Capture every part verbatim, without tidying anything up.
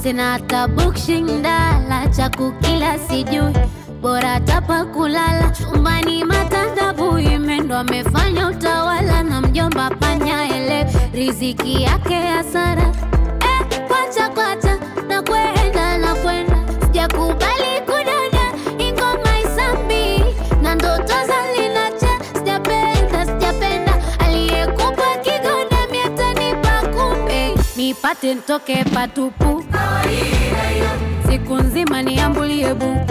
sina hata bukshindala cha kukila sijui, bora tapa kulala chumbani matandabu. Imendo amefanya utawala na mjomba panya ele riziki yake hasara. Eh, kwacha kwacha na kwenda na kwenda, sijakubali kudada ingoma isambi na ndoto zalinacha. Sijapenda sijapenda aliyekupa kigonda miatanipa kumbe nipate ntoke patupu. Siku nzima niambulie buku,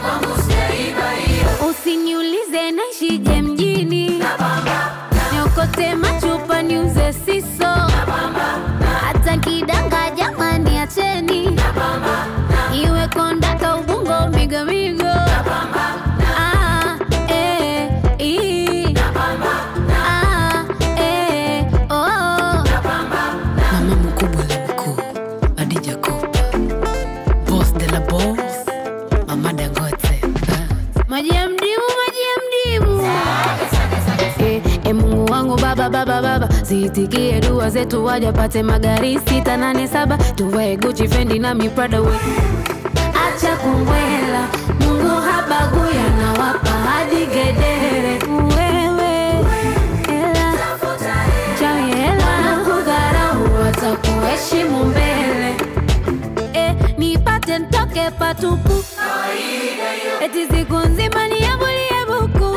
usiniulize naishije mjini, niokote machupa niuze siso, hata kidanga jamani acheni, iwe kondaka ubungo migo migo. Ah, eh, ii. Ah, eh, oh. Mama mkubwa na mkuu Adija Kopa, boss de la boss, Mama Dangote. Maji ya mdimu, maji ya mdimu. Eh, eh, Mungu wangu baba baba baba, ziitikie dua zetu waja pate magari sita nane saba, tuvae Gucci Fendi na mi Prada we. Acha kumbwela, Mungu habagui anawapa hadi gedere. Wewe hela chawi hela kudharau watakuheshimu mbele. Eh, nipate ntoke patupu, eti siku nzima niambulie buku,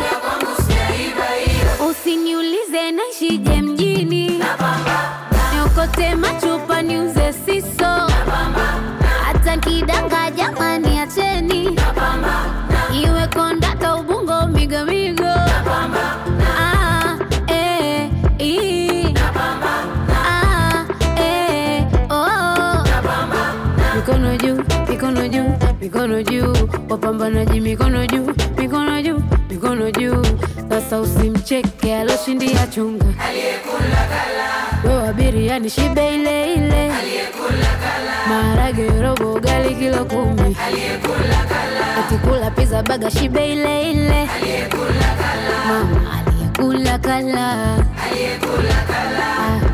usiniulize naishije mjini, niokote machupa niuze siso, hata kidanga jamani acheni, iwe kondaka ubungo migo migo. Ah, eh, ii. Ah, eh, oh. Mikono juu, mikono juu, mikono juu, wapambanaji mikono juu, mikono juu, mikono juu. Sasa usimcheke aloshindia chunga, aliyekula kala. Wewe abiria shibe ile ile, aliyekula kala. Maharage robo ugali kilo kumi, aliyekula kala. Atikula pizza baga shibe ile ile, aliyekula kala. Mama aliyekula kala, aliyekula kala.